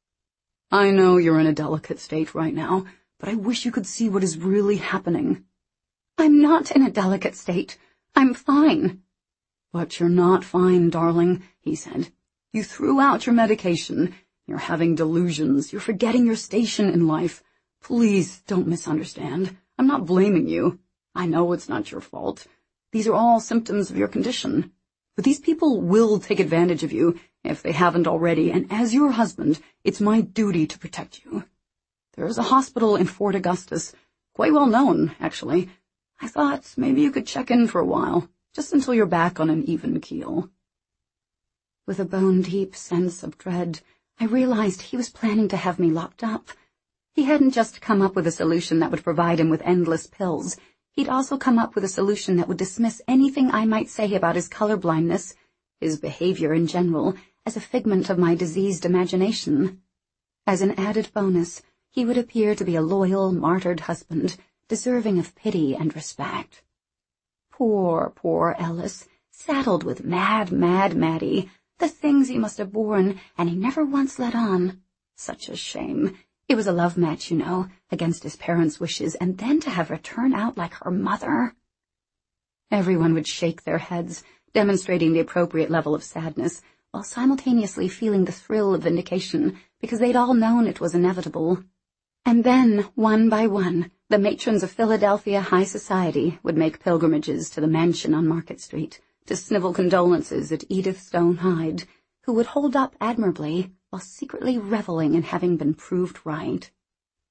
I know you're in a delicate state right now, but I wish you could see what is really happening. I'm not in a delicate state. I'm fine. But you're not fine, darling, he said. You threw out your medication. You're having delusions. You're forgetting your station in life. Please don't misunderstand. I'm not blaming you. I know it's not your fault. These are all symptoms of your condition. But these people will take advantage of you, if they haven't already, and as your husband, it's my duty to protect you. There's a hospital in Fort Augustus, quite well known, actually. I thought maybe you could check in for a while, just until you're back on an even keel. With a bone-deep sense of dread, I realized he was planning to have me locked up. He hadn't just come up with a solution that would provide him with endless pills. He'd also come up with a solution that would dismiss anything I might say about his colorblindness, his behavior in general, as a figment of my diseased imagination. As an added bonus, he would appear to be a loyal, martyred husband, deserving of pity and respect. Poor, poor Ellis, saddled with mad, mad Maddie, the things he must have borne, and he never once let on. Such a shame. It was a love match, you know, against his parents' wishes, and then to have her turn out like her mother. Everyone would shake their heads, demonstrating the appropriate level of sadness, while simultaneously feeling the thrill of vindication, because they'd all known it was inevitable. And then, one by one, the matrons of Philadelphia high society would make pilgrimages to the mansion on Market Street, to snivel condolences at Edith Stone Hyde, who would hold up admirably while secretly reveling in having been proved right.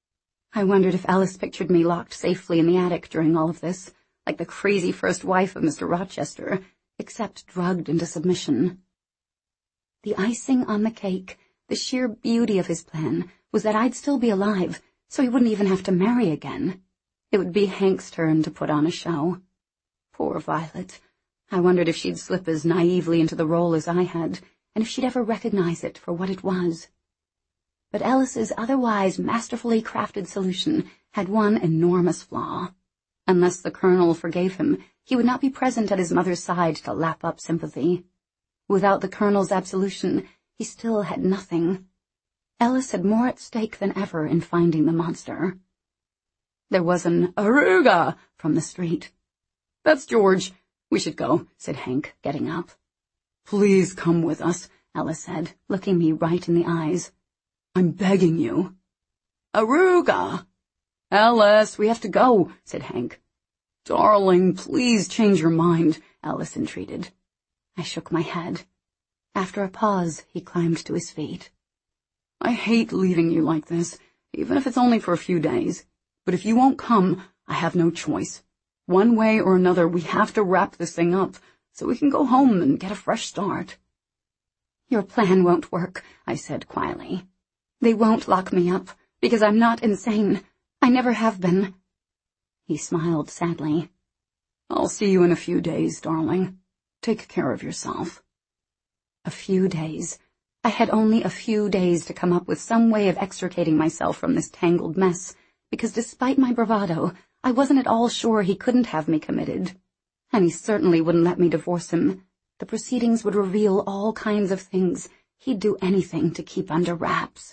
I wondered if Alice pictured me locked safely in the attic during all of this, like the crazy first wife of Mister Rochester, except drugged into submission. The icing on the cake, the sheer beauty of his plan, was that I'd still be alive, so he wouldn't even have to marry again. It would be Hank's turn to put on a show. Poor Violet. I wondered if she'd slip as naively into the role as I had, and if she'd ever recognize it for what it was. But Ellis's otherwise masterfully crafted solution had one enormous flaw. Unless the Colonel forgave him, he would not be present at his mother's side to lap up sympathy. Without the Colonel's absolution, he still had nothing. Ellis had more at stake than ever in finding the monster. There was an "Aruga" from the street. "That's George. We should go," said Hank, getting up. "Please come with us," Ellis said, looking me right in the eyes. "I'm begging you." "Aruga!" "Alice, we have to go," said Hank. "Darling, please change your mind," Ellis entreated. I shook my head. After a pause, he climbed to his feet. "I hate leaving you like this, even if it's only for a few days. But if you won't come, I have no choice. One way or another, we have to wrap this thing up so we can go home and get a fresh start." "Your plan won't work," I said quietly. "They won't lock me up, because I'm not insane. I never have been." He smiled sadly. "I'll see you in a few days, darling. Take care of yourself." A few days. I had only a few days to come up with some way of extricating myself from this tangled mess, because despite my bravado, I wasn't at all sure he couldn't have me committed. And he certainly wouldn't let me divorce him. The proceedings would reveal all kinds of things. He'd do anything to keep under wraps.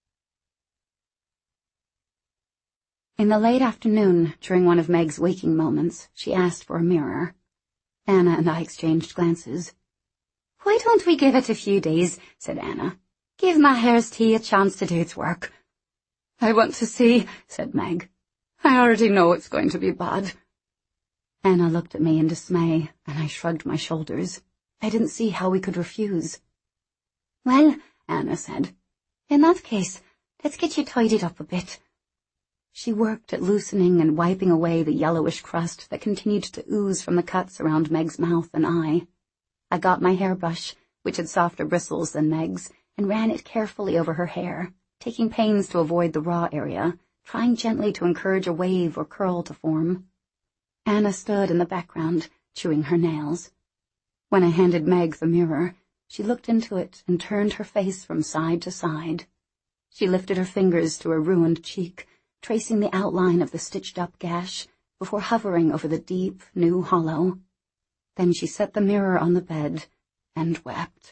In the late afternoon, during one of Meg's waking moments, she asked for a mirror. Anna and I exchanged glances. "Why don't we give it a few days?" said Anna. "Give Maher's tea a chance to do its work." "I want to see," said Meg. "I already know it's going to be bad." Anna looked at me in dismay, and I shrugged my shoulders. I didn't see how we could refuse. "Well," Anna said, "in that case, let's get you tidied up a bit." She worked at loosening and wiping away the yellowish crust that continued to ooze from the cuts around Meg's mouth and eye. I got my hairbrush, which had softer bristles than Meg's, and ran it carefully over her hair, taking pains to avoid the raw area, trying gently to encourage a wave or curl to form. Anna stood in the background, chewing her nails. When I handed Meg the mirror, she looked into it and turned her face from side to side. She lifted her fingers to her ruined cheek, tracing the outline of the stitched-up gash, before hovering over the deep, new hollow. Then she set the mirror on the bed and wept.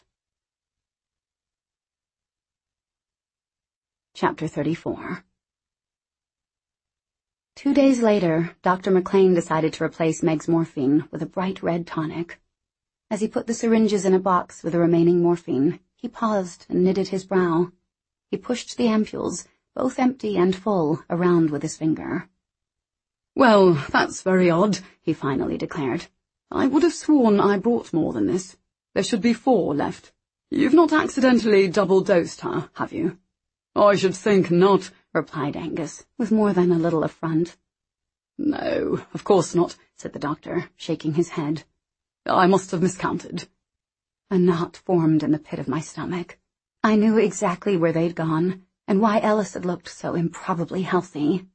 Chapter thirty-four. Two days later, Doctor McLean decided to replace Meg's morphine with a bright red tonic. As he put the syringes in a box with the remaining morphine, he paused and knitted his brow. He pushed the ampules, both empty and full, around with his finger. "Well, that's very odd," he finally declared. "I would have sworn I brought more than this. There should be four left. You've not accidentally double-dosed her, have you?" "I should think not," replied Angus, with more than a little affront. "No, of course not," said the doctor, shaking his head. "I must have miscounted." A knot formed in the pit of my stomach. I knew exactly where they'd gone, and why Ellis had looked so improbably healthy.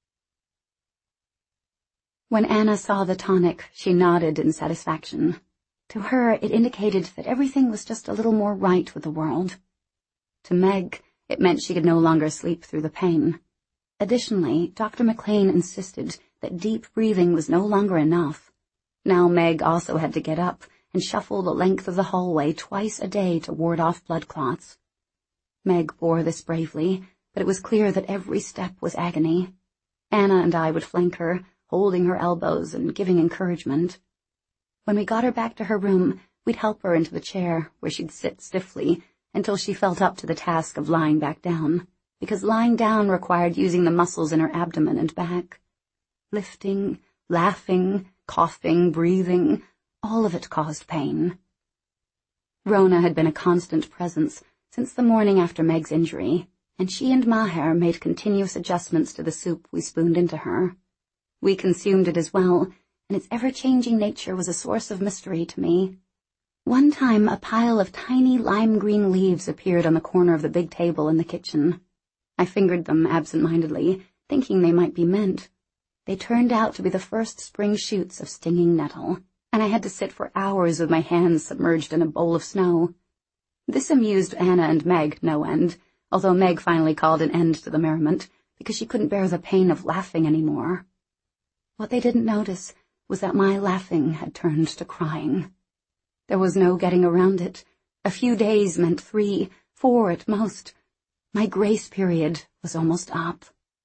When Anna saw the tonic, she nodded in satisfaction. To her, it indicated that everything was just a little more right with the world. To Meg, it meant she could no longer sleep through the pain. Additionally, Doctor McLean insisted that deep breathing was no longer enough. Now Meg also had to get up and shuffle the length of the hallway twice a day to ward off blood clots. Meg bore this bravely, but it was clear that every step was agony. Anna and I would flank her, holding her elbows and giving encouragement. When we got her back to her room, we'd help her into the chair, where she'd sit stiffly until she felt up to the task of lying back down, because lying down required using the muscles in her abdomen and back. Lifting, laughing, coughing, breathing, all of it caused pain. Rona had been a constant presence since the morning after Meg's injury, and she and Maher made continuous adjustments to the soup we spooned into her. We consumed it as well, and its ever-changing nature was a source of mystery to me. One time a pile of tiny lime-green leaves appeared on the corner of the big table in the kitchen. I fingered them absent-mindedly, thinking they might be mint. They turned out to be the first spring shoots of stinging nettle, and I had to sit for hours with my hands submerged in a bowl of snow. This amused Anna and Meg no end, although Meg finally called an end to the merriment because she couldn't bear the pain of laughing any more. What they didn't notice was that my laughing had turned to crying. There was no getting around it. A few days meant three, four at most. My grace period was almost up.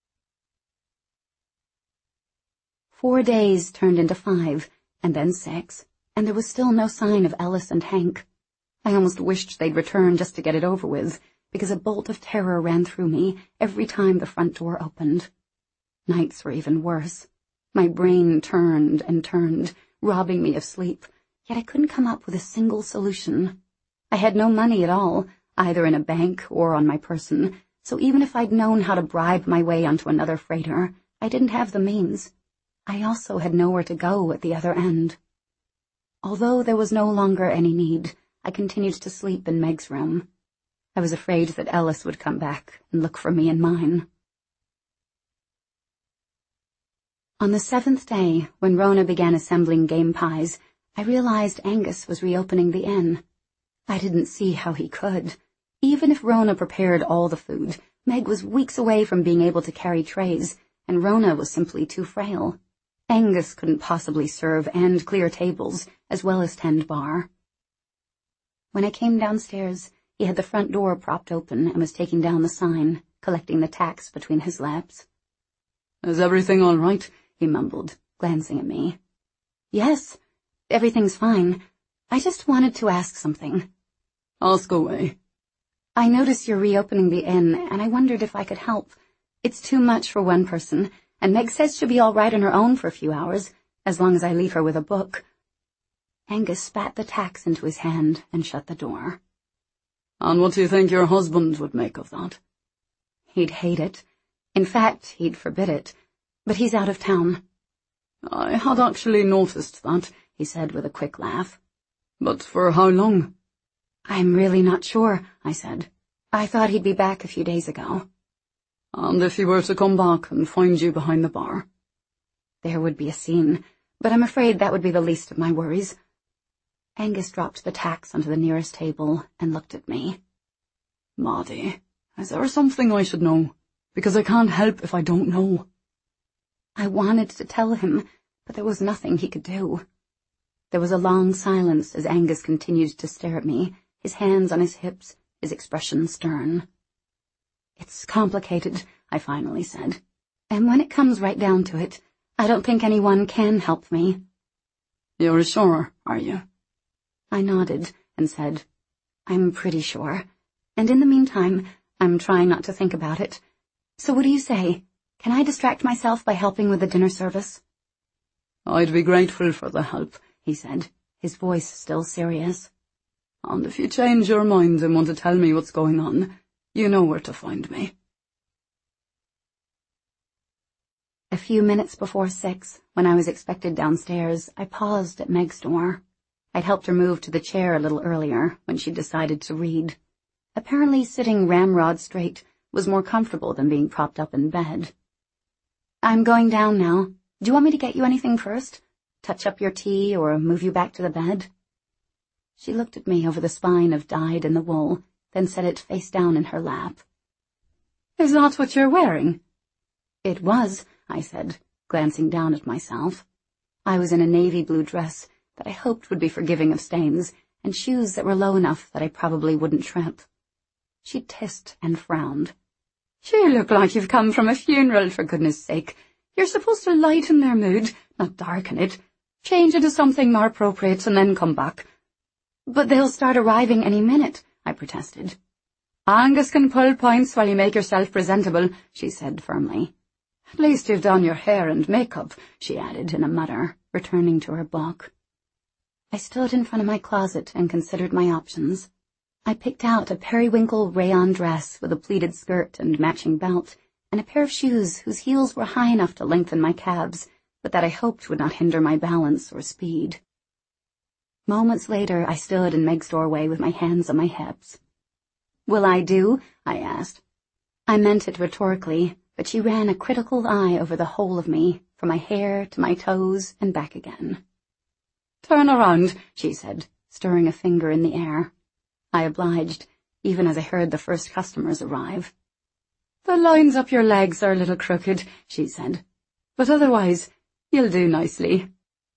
Four days turned into five, and then six, and there was still no sign of Ellis and Hank. I almost wished they'd return just to get it over with, because a bolt of terror ran through me every time the front door opened. Nights were even worse. My brain turned and turned, robbing me of sleep, yet I couldn't come up with a single solution. I had no money at all, either in a bank or on my person, so even if I'd known how to bribe my way onto another freighter, I didn't have the means. I also had nowhere to go at the other end. Although there was no longer any need, I continued to sleep in Meg's room. I was afraid that Ellis would come back and look for me in mine. On the seventh day, when Rona began assembling game pies, I realized Angus was reopening the inn. I didn't see how he could. Even if Rona prepared all the food, Meg was weeks away from being able to carry trays, and Rona was simply too frail. Angus couldn't possibly serve and clear tables, as well as tend bar. When I came downstairs, he had the front door propped open and was taking down the sign, collecting the tacks between his laps. "Is everything all right?" he mumbled, glancing at me. "Yes, everything's fine. I just wanted to ask something." "Ask away." "I notice you're reopening the inn, and I wondered if I could help. It's too much for one person, and Meg says she'll be all right on her own for a few hours, as long as I leave her with a book." Angus spat the tacks into his hand and shut the door. "And what do you think your husband would make of that?" "He'd hate it. In fact, he'd forbid it. But he's out of town." "I had actually noticed that," he said with a quick laugh. "But for how long?" "I'm really not sure," I said. "I thought he'd be back a few days ago." "And if he were to come back and find you behind the bar?" "There would be a scene, but I'm afraid that would be the least of my worries." Angus dropped the tacks onto the nearest table and looked at me. "Maddie, is there something I should know? Because I can't help if I don't know." I wanted to tell him, but there was nothing he could do. There was a long silence as Angus continued to stare at me, his hands on his hips, his expression stern. "It's complicated," I finally said. "And when it comes right down to it, I don't think anyone can help me." "You're sure, are you?" I nodded and said, "I'm pretty sure. And in the meantime, I'm trying not to think about it. So what do you say? Can I distract myself by helping with the dinner service?" "I'd be grateful for the help," he said, his voice still serious. "And if you change your mind and want to tell me what's going on, you know where to find me." A few minutes before six, when I was expected downstairs, I paused at Meg's door. I'd helped her move to the chair a little earlier, when she decided to read. Apparently sitting ramrod straight was more comfortable than being propped up in bed. "I'm going down now. Do you want me to get you anything first? Touch up your tea or move you back to the bed?" She looked at me over the spine of dyed in the wool, then set it face down in her lap. "Is that what you're wearing?" "It was," I said, glancing down at myself. I was in a navy blue dress that I hoped would be forgiving of stains, and shoes that were low enough that I probably wouldn't trip. She tissed and frowned. "You look like you've come from a funeral, for goodness sake. You're supposed to lighten their mood, not darken it. Change into something more appropriate and then come back." "But they'll start arriving any minute," I protested. "Angus can pull points while you make yourself presentable," she said firmly. "At least you've done your hair and makeup," she added in a mutter, returning to her book. I stood in front of my closet and considered my options. I picked out a periwinkle rayon dress with a pleated skirt and matching belt, and a pair of shoes whose heels were high enough to lengthen my calves, but that I hoped would not hinder my balance or speed. Moments later, I stood in Meg's doorway with my hands on my hips. "Will I do?" I asked. I meant it rhetorically, but she ran a critical eye over the whole of me, from my hair to my toes and back again. "Turn around," she said, stirring a finger in the air. I obliged, even as I heard the first customers arrive. "The lines up your legs are a little crooked," she said, "but otherwise, you'll do nicely."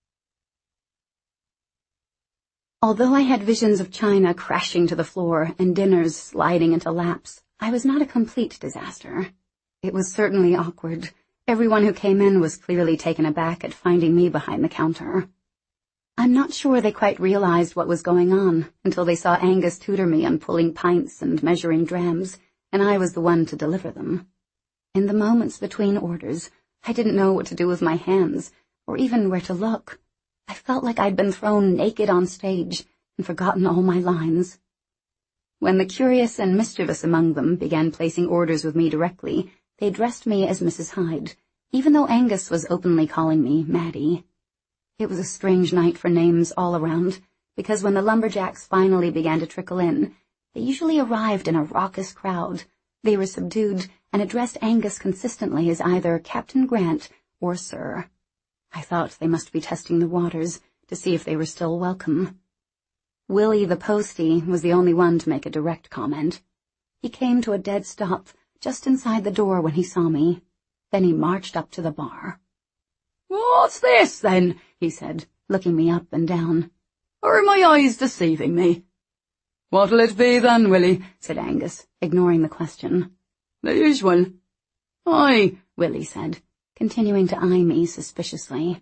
Although I had visions of china crashing to the floor and dinners sliding into laps, I was not a complete disaster. It was certainly awkward. Everyone who came in was clearly taken aback at finding me behind the counter. I'm not sure they quite realized what was going on until they saw Angus tutor me on pulling pints and measuring drams, and I was the one to deliver them. In the moments between orders, I didn't know what to do with my hands, or even where to look. I felt like I'd been thrown naked on stage and forgotten all my lines. When the curious and mischievous among them began placing orders with me directly, they addressed me as Missus Hyde, even though Angus was openly calling me Maddie. It was a strange night for names all around, because when the lumberjacks finally began to trickle in, they usually arrived in a raucous crowd. They were subdued and addressed Angus consistently as either Captain Grant or Sir. I thought they must be testing the waters to see if they were still welcome. Willie the postie was the only one to make a direct comment. He came to a dead stop just inside the door when he saw me. Then he marched up to the bar. "What's this, then?" he said, looking me up and down. "Or are my eyes deceiving me?" "What'll it be then, Willie?" said Angus, ignoring the question. "The usual." "Aye," Willie said, continuing to eye me suspiciously.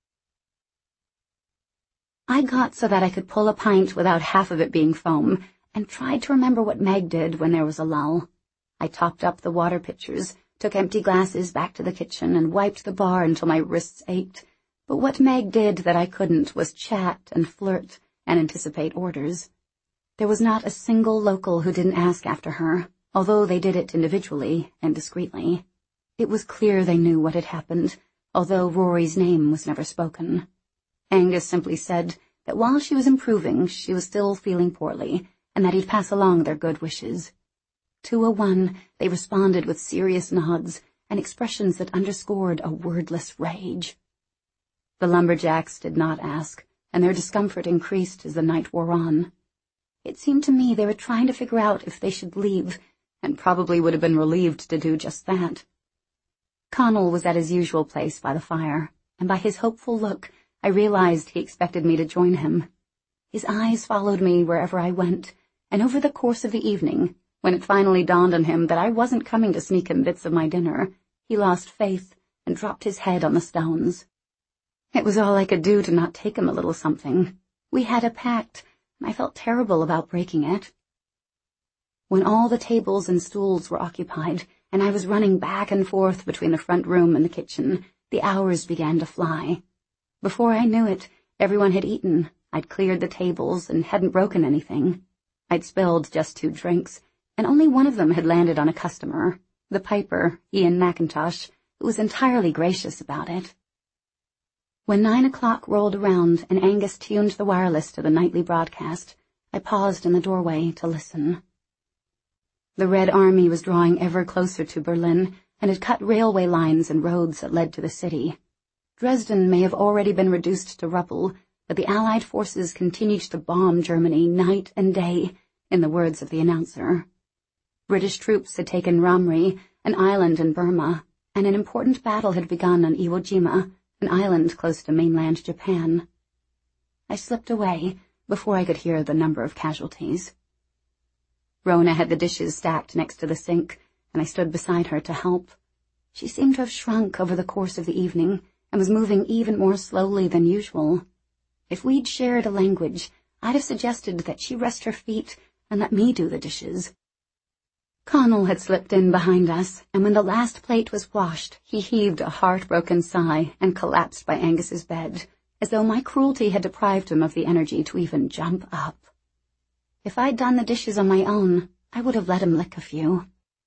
I got so that I could pull a pint without half of it being foam, and tried to remember what Meg did when there was a lull. I topped up the water pitchers, took empty glasses back to the kitchen, and wiped the bar until my wrists ached. But what Meg did that I couldn't was chat and flirt and anticipate orders. There was not a single local who didn't ask after her, although they did it individually and discreetly. It was clear they knew what had happened, although Rory's name was never spoken. Angus simply said that while she was improving, she was still feeling poorly, and that he'd pass along their good wishes. To a one, they responded with serious nods and expressions that underscored a wordless rage. The lumberjacks did not ask, and their discomfort increased as the night wore on. It seemed to me they were trying to figure out if they should leave, and probably would have been relieved to do just that. Connell was at his usual place by the fire, and by his hopeful look, I realized he expected me to join him. His eyes followed me wherever I went, and over the course of the evening, when it finally dawned on him that I wasn't coming to sneak him bits of my dinner, he lost faith and dropped his head on the stones. It was all I could do to not take him a little something. We had a pact, and I felt terrible about breaking it. When all the tables and stools were occupied, and I was running back and forth between the front room and the kitchen, the hours began to fly. Before I knew it, everyone had eaten. I'd cleared the tables and hadn't broken anything. I'd spilled just two drinks, and only one of them had landed on a customer, the piper, Ian McIntosh, who was entirely gracious about it. When nine o'clock rolled around and Angus tuned the wireless to the nightly broadcast, I paused in the doorway to listen. The Red Army was drawing ever closer to Berlin and had cut railway lines and roads that led to the city. Dresden may have already been reduced to rubble, but the Allied forces continued to bomb Germany night and day, in the words of the announcer. British troops had taken Ramri, an island in Burma, and an important battle had begun on Iwo Jima, an island close to mainland Japan. I slipped away before I could hear the number of casualties. Rona had the dishes stacked next to the sink, and I stood beside her to help. She seemed to have shrunk over the course of the evening, and was moving even more slowly than usual. If we'd shared a language, I'd have suggested that she rest her feet and let me do the dishes. Connell had slipped in behind us, and when the last plate was washed, he heaved a heartbroken sigh and collapsed by Angus's bed, as though my cruelty had deprived him of the energy to even jump up. If I'd done the dishes on my own, I would have let him lick a few.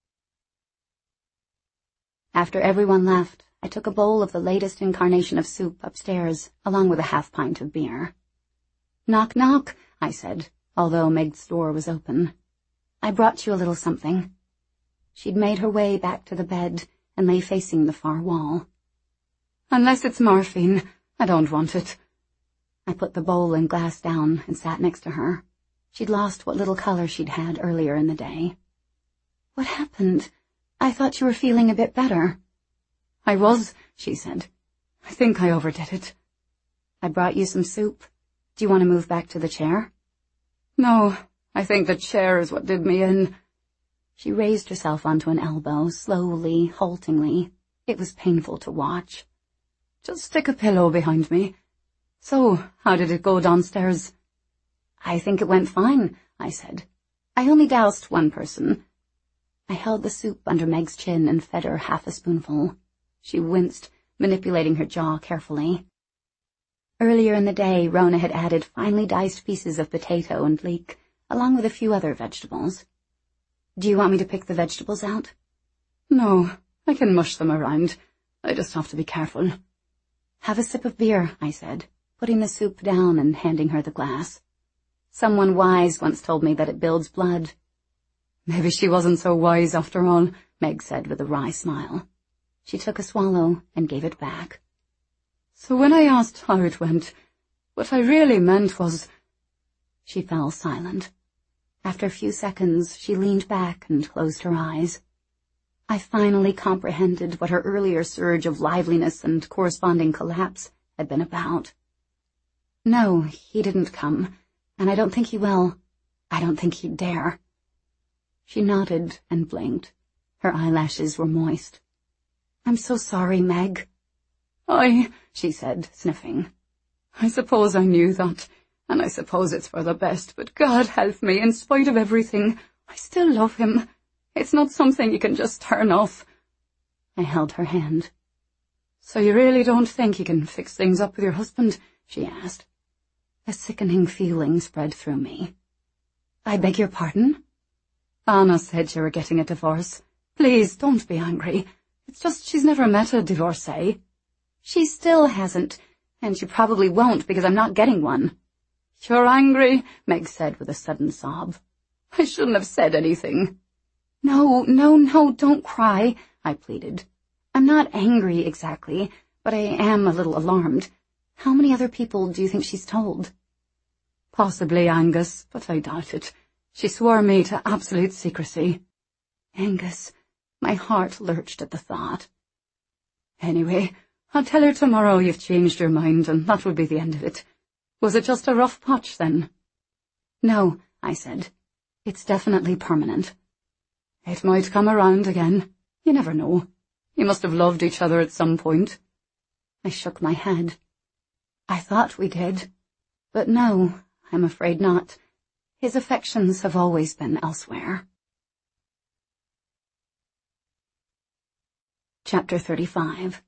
After everyone left, I took a bowl of the latest incarnation of soup upstairs, along with a half pint of beer. "Knock, knock," I said, although Meg's door was open. "I brought you a little something." She'd made her way back to the bed and lay facing the far wall. "Unless it's morphine, I don't want it." I put the bowl and glass down and sat next to her. She'd lost what little color she'd had earlier in the day. "What happened? I thought you were feeling a bit better." "I was," she said. "I think I overdid it." "I brought you some soup. Do you want to move back to the chair?" "No, I think the chair is what did me in." She raised herself onto an elbow, slowly, haltingly. It was painful to watch. "Just stick a pillow behind me. So, how did it go downstairs?" "I think it went fine," I said. "I only doused one person." I held the soup under Meg's chin and fed her half a spoonful. She winced, manipulating her jaw carefully. Earlier in the day, Rona had added finely diced pieces of potato and leek, along with a few other vegetables. "Do you want me to pick the vegetables out?" "No, I can mush them around. I just have to be careful." "Have a sip of beer," I said, putting the soup down and handing her the glass. "Someone wise once told me that it builds blood." "Maybe she wasn't so wise after all," Meg said with a wry smile. She took a swallow and gave it back. "So when I asked how it went, what I really meant was—" She fell silent. After a few seconds, she leaned back and closed her eyes. I finally comprehended what her earlier surge of liveliness and corresponding collapse had been about. "No, he didn't come, and I don't think he will. I don't think he'd dare." She nodded and blinked. Her eyelashes were moist. "I'm so sorry, Meg." "I," she said, sniffing. "I suppose I knew that, and I suppose it's for the best, but God help me, in spite of everything, I still love him. It's not something you can just turn off." I held her hand. "So you really don't think you can fix things up with your husband?" she asked. A sickening feeling spread through me. "I beg your pardon?" "Anna said you were getting a divorce. Please, don't be angry. It's just she's never met a divorcee." "She still hasn't, and she probably won't because I'm not getting one." "You're angry," Meg said with a sudden sob. "I shouldn't have said anything." "No, no, no, don't cry," I pleaded. "I'm not angry exactly, but I am a little alarmed. How many other people do you think she's told?" "Possibly Angus, but I doubt it. She swore me to absolute secrecy." Angus. My heart lurched at the thought. "Anyway, I'll tell her tomorrow you've changed your mind, and that will be the end of it. Was it just a rough patch, then?" "No," I said. "It's definitely permanent." "It might come around again. You never know. You must have loved each other at some point." I shook my head. "I thought we did. But no, I'm afraid not. His affections have always been elsewhere." Chapter thirty-five.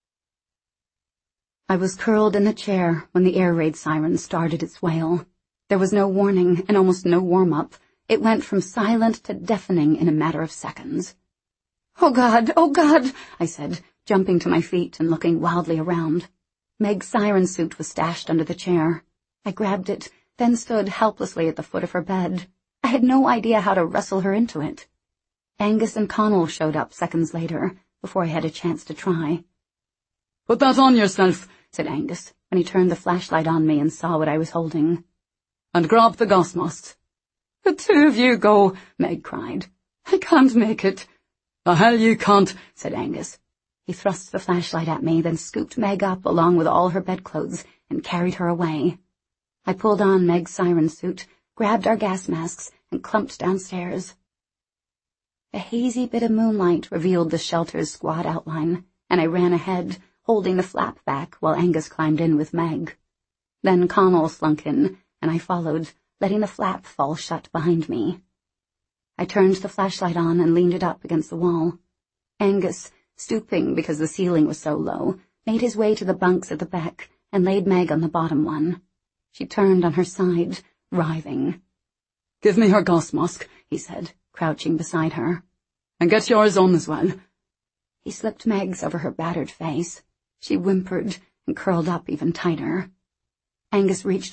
I was curled in the chair when the air raid siren started its wail. There was no warning and almost no warm-up. It went from silent to deafening in a matter of seconds. "Oh, God! Oh, God!" I said, jumping to my feet and looking wildly around. Meg's siren suit was stashed under the chair. I grabbed it, then stood helplessly at the foot of her bed. I had no idea how to wrestle her into it. Angus and Connell showed up seconds later, before I had a chance to try. "Put that on yourself," said Angus, when he turned the flashlight on me and saw what I was holding. "And grab the gas mask." "The two of you go," Meg cried. "I can't make it." "The hell you can't," said Angus. He thrust the flashlight at me, then scooped Meg up along with all her bedclothes and carried her away. I pulled on Meg's siren suit, grabbed our gas masks, and clumped downstairs. A hazy bit of moonlight revealed the shelter's squat outline, and I ran ahead, holding the flap back while Angus climbed in with Meg. Then Connell slunk in, and I followed, letting the flap fall shut behind me. I turned the flashlight on and leaned it up against the wall. Angus, stooping because the ceiling was so low, made his way to the bunks at the back and laid Meg on the bottom one. She turned on her side, writhing. Give me her gas mask, he said, crouching beside her. And get yours on as well. He slipped Meg's over her battered face. She whimpered and curled up even tighter. Angus reached